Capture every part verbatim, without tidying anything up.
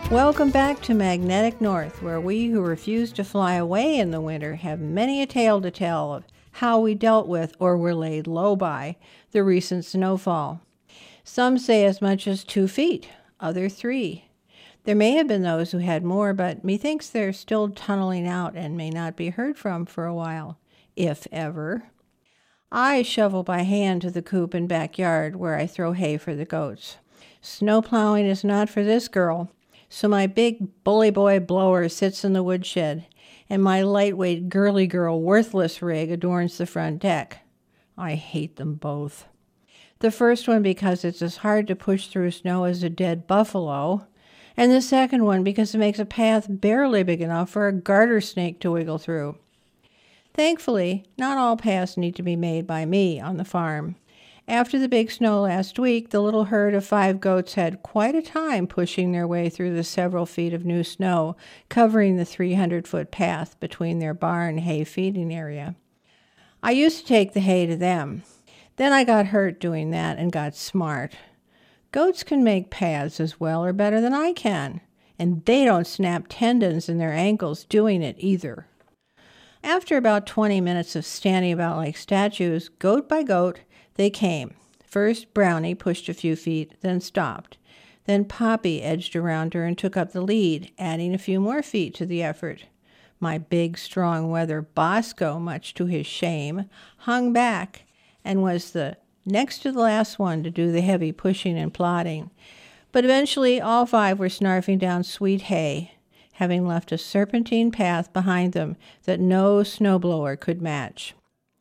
Welcome back to Magnetic North, where we who refuse to fly away in the winter have many a tale to tell of how we dealt with, or were laid low by, the recent snowfall. Some say as much as two feet, other three. There may have been those who had more, but methinks they're still tunneling out and may not be heard from for a while, if ever. I shovel by hand to the coop and backyard where I throw hay for the goats. Snow plowing is not for this girl, so my big bully boy blower sits in the woodshed, and my lightweight girly girl worthless rig adorns the front deck. I hate them both. The first one because it's as hard to push through snow as a dead buffalo, and the second one because it makes a path barely big enough for a garter snake to wiggle through. Thankfully, not all paths need to be made by me on the farm. After the big snow last week, the little herd of five goats had quite a time pushing their way through the several feet of new snow, covering the three hundred foot path between their barn hay feeding area. I used to take the hay to them. Then I got hurt doing that and got smart. Goats can make paths as well or better than I can, and they don't snap tendons in their ankles doing it either. After about twenty minutes of standing about like statues, goat by goat, they came. First, Brownie pushed a few feet, then stopped. Then Poppy edged around her and took up the lead, adding a few more feet to the effort. My big, strong weather Bosco, much to his shame, hung back and was the next to the last one to do the heavy pushing and plodding. But eventually all five were snarfing down sweet hay, having left a serpentine path behind them that no snowblower could match.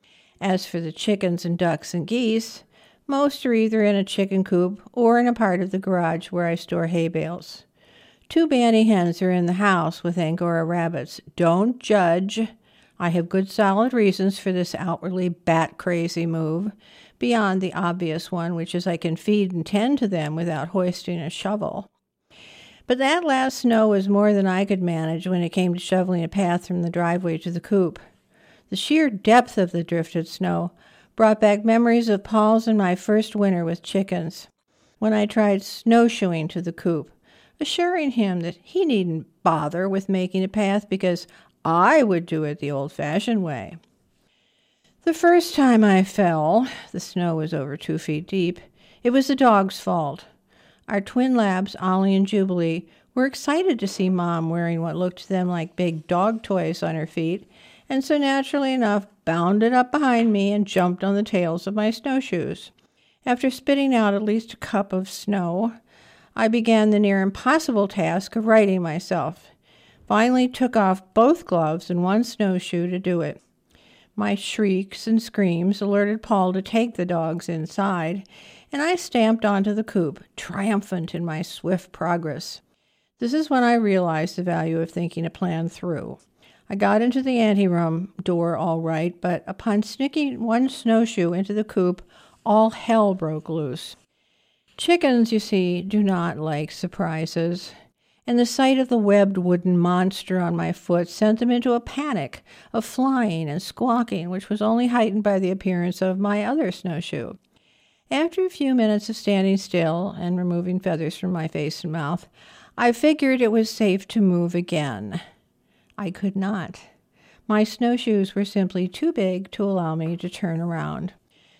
As for the chickens and ducks and geese, most are either in a chicken coop or in a part of the garage where I store hay bales. Two banty hens are in the house with Angora rabbits. Don't judge. I have good solid reasons for this outwardly bat-crazy move, beyond the obvious one, which is I can feed and tend to them without hoisting a shovel. But that last snow was more than I could manage when it came to shoveling a path from the driveway to the coop. The sheer depth of the drifted snow brought back memories of Paul's and my first winter with chickens, when I tried snowshoeing to the coop, assuring him that he needn't bother with making a path because I would do it the old-fashioned way. The first time I fell, the snow was over two feet deep, it was the dog's fault. Our twin labs, Ollie and Jubilee, were excited to see Mom wearing what looked to them like big dog toys on her feet, and so naturally enough bounded up behind me and jumped on the tails of my snowshoes. After spitting out at least a cup of snow, I began the near impossible task of righting myself. Finally took off both gloves and one snowshoe to do it. My shrieks and screams alerted Paul to take the dogs inside, and I stamped onto the coop, triumphant in my swift progress. This is when I realized the value of thinking a plan through. I got into the anteroom door all right, but upon sneaking one snowshoe into the coop, all hell broke loose. Chickens, you see, do not like surprises, and the sight of the webbed wooden monster on my foot sent them into a panic of flying and squawking, which was only heightened by the appearance of my other snowshoe. After a few minutes of standing still and removing feathers from my face and mouth, I figured it was safe to move again. I could not. My snowshoes were simply too big to allow me to turn around.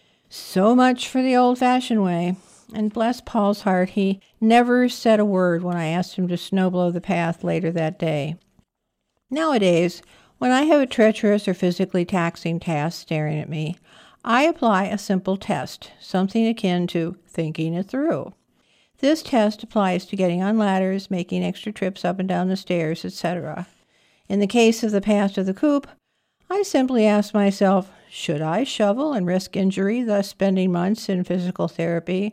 So much for the old-fashioned way, and bless Paul's heart, he never said a word when I asked him to snowblow the path later that day. Nowadays, when I have a treacherous or physically taxing task staring at me, I apply a simple test, something akin to thinking it through. This test applies to getting on ladders, making extra trips up and down the stairs, et cetera. In the case of the path to the coop, I simply asked myself, should I shovel and risk injury, thus spending months in physical therapy,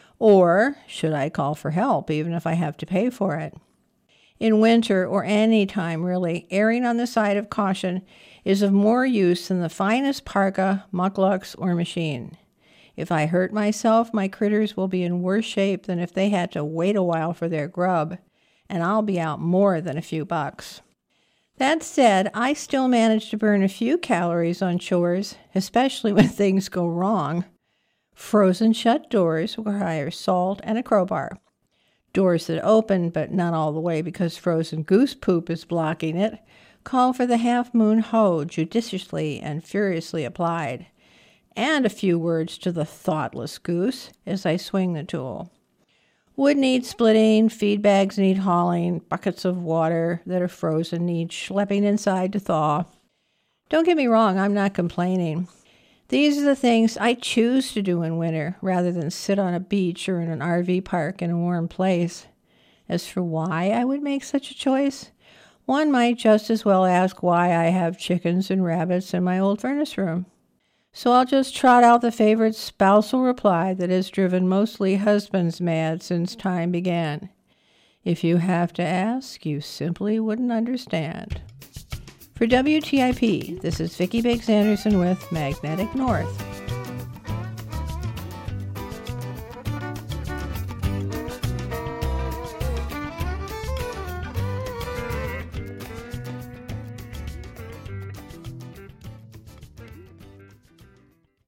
or should I call for help, even if I have to pay for it? In winter, or any time really, erring on the side of caution is of more use than the finest parka, mucklucks, or machine. If I hurt myself, my critters will be in worse shape than if they had to wait a while for their grub, and I'll be out more than a few bucks. That said, I still manage to burn a few calories on chores, especially when things go wrong. Frozen shut doors require salt and a crowbar. Doors that open, but not all the way because frozen goose poop is blocking it, call for the half-moon hoe judiciously and furiously applied, and a few words to the thoughtless goose as I swing the tool. Wood needs splitting, feed bags need hauling, buckets of water that are frozen need schlepping inside to thaw. Don't get me wrong, I'm not complaining. These are the things I choose to do in winter rather than sit on a beach or in an R V park in a warm place. As for why I would make such a choice, one might just as well ask why I have chickens and rabbits in my old furnace room. So I'll just trot out the favorite spousal reply that has driven mostly husbands mad since time began. If you have to ask, you simply wouldn't understand. For W T I P, this is Vicki Biggs Anderson with Magnetic North.